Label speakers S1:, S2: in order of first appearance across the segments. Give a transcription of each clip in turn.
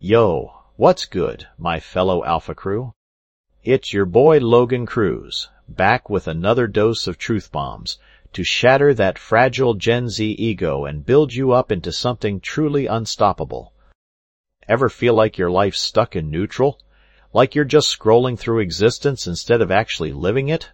S1: Yo, what's good, my fellow Alpha crew? It's your boy Logan Cruz, back with another dose of truth bombs to shatter that fragile Gen Z ego and build you up into something truly unstoppable. Ever feel like your life's stuck in neutral? Like you're just scrolling through existence instead of actually living it?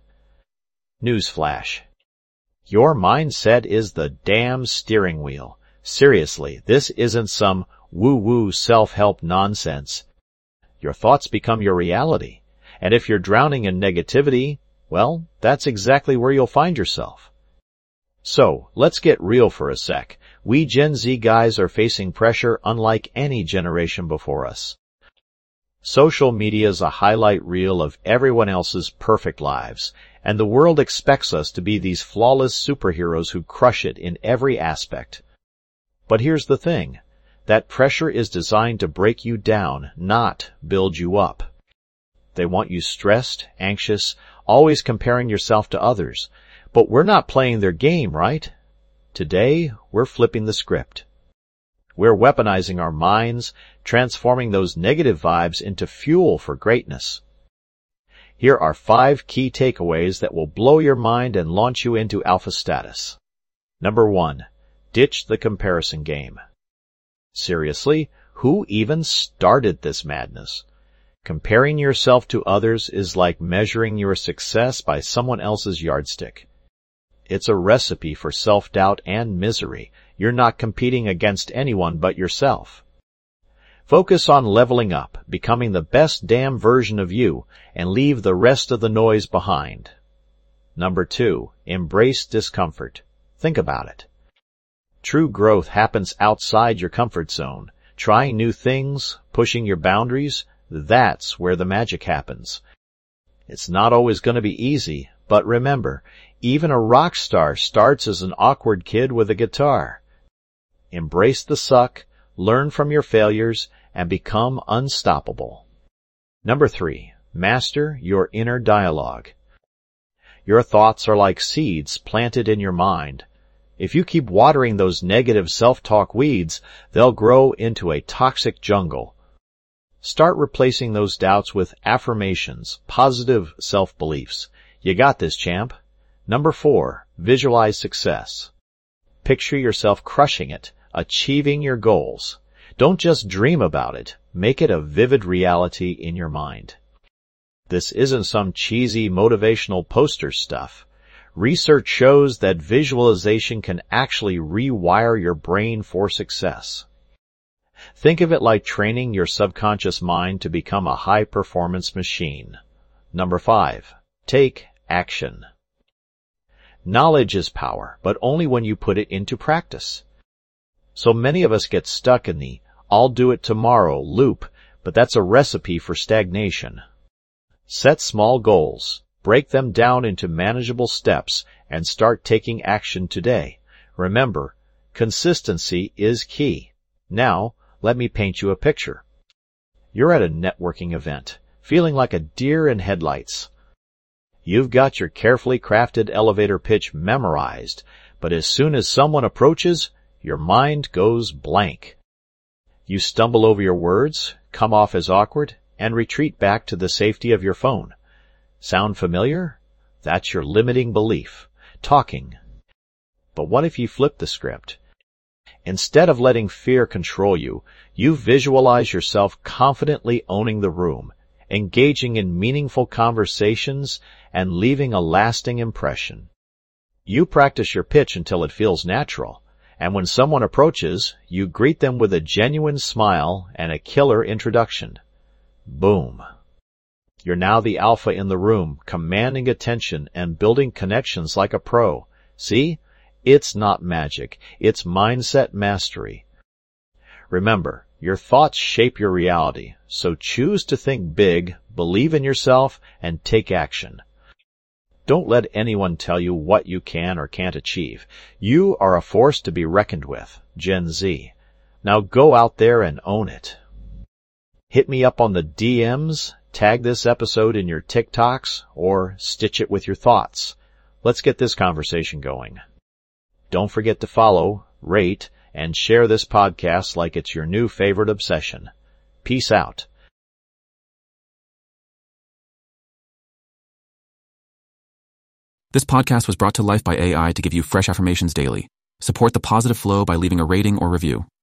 S1: Newsflash. Your mindset is the damn steering wheel. Seriously, this isn't some woo-woo self-help nonsense. Your thoughts become your reality. And if you're drowning in negativity, well, that's exactly where you'll find yourself. So, let's get real for a sec. We Gen Z guys are facing pressure unlike any generation before us. Social media is a highlight reel of everyone else's perfect lives, and the world expects us to be these flawless superheroes who crush it in every aspect. But here's the thing. That pressure is designed to break you down, not build you up. They want you stressed, anxious, always comparing yourself to others. But we're not playing their game, right? Today, we're flipping the script. We're weaponizing our minds, transforming those negative vibes into fuel for greatness. Here are 5 key takeaways that will blow your mind and launch you into alpha status. Number 1. Ditch the comparison game. Seriously, who even started this madness? Comparing yourself to others is like measuring your success by someone else's yardstick. It's a recipe for self-doubt and misery. You're not competing against anyone but yourself. Focus on leveling up, becoming the best damn version of you, and leave the rest of the noise behind. Number 2. Embrace discomfort. Think about it. True growth happens outside your comfort zone. Trying new things, pushing your boundaries, that's where the magic happens. It's not always going to be easy, but remember, even a rock star starts as an awkward kid with a guitar. Embrace the suck, learn from your failures, and become unstoppable. Number 3. Master your inner dialogue. Your thoughts are like seeds planted in your mind. If you keep watering those negative self-talk weeds, they'll grow into a toxic jungle. Start replacing those doubts with affirmations, positive self-beliefs. You got this, champ. Number 4. Visualize success. Picture yourself crushing it, achieving your goals. Don't just dream about it. Make it a vivid reality in your mind. This isn't some cheesy motivational poster stuff. Research shows that visualization can actually rewire your brain for success. Think of it like training your subconscious mind to become a high-performance machine. Number 5. Take action. Knowledge is power, but only when you put it into practice. So many of us get stuck in the "I'll do it tomorrow" loop, but that's a recipe for stagnation. Set small goals, break them down into manageable steps, and start taking action today. Remember, consistency is key. Now, let me paint you a picture. You're at a networking event, feeling like a deer in headlights. You've got your carefully crafted elevator pitch memorized, but as soon as someone approaches, your mind goes blank. You stumble over your words, come off as awkward, and retreat back to the safety of your phone. Sound familiar? That's your limiting belief, talking. But what if you flip the script? Instead of letting fear control you, you visualize yourself confidently owning the room, engaging in meaningful conversations, and leaving a lasting impression. You practice your pitch until it feels natural, and when someone approaches, you greet them with a genuine smile and a killer introduction. Boom. You're now the alpha in the room, commanding attention and building connections like a pro. See? It's not magic. It's mindset mastery. Remember, your thoughts shape your reality, so choose to think big, believe in yourself, and take action. Don't let anyone tell you what you can or can't achieve. You are a force to be reckoned with, Gen Z. Now go out there and own it. Hit me up on the DMs, tag this episode in your TikToks, or stitch it with your thoughts. Let's get this conversation going. Don't forget to follow, rate, and share this podcast like it's your new favorite obsession. Peace out.
S2: This podcast was brought to life by AI to give you fresh affirmations daily. Support the positive flow by leaving a rating or review.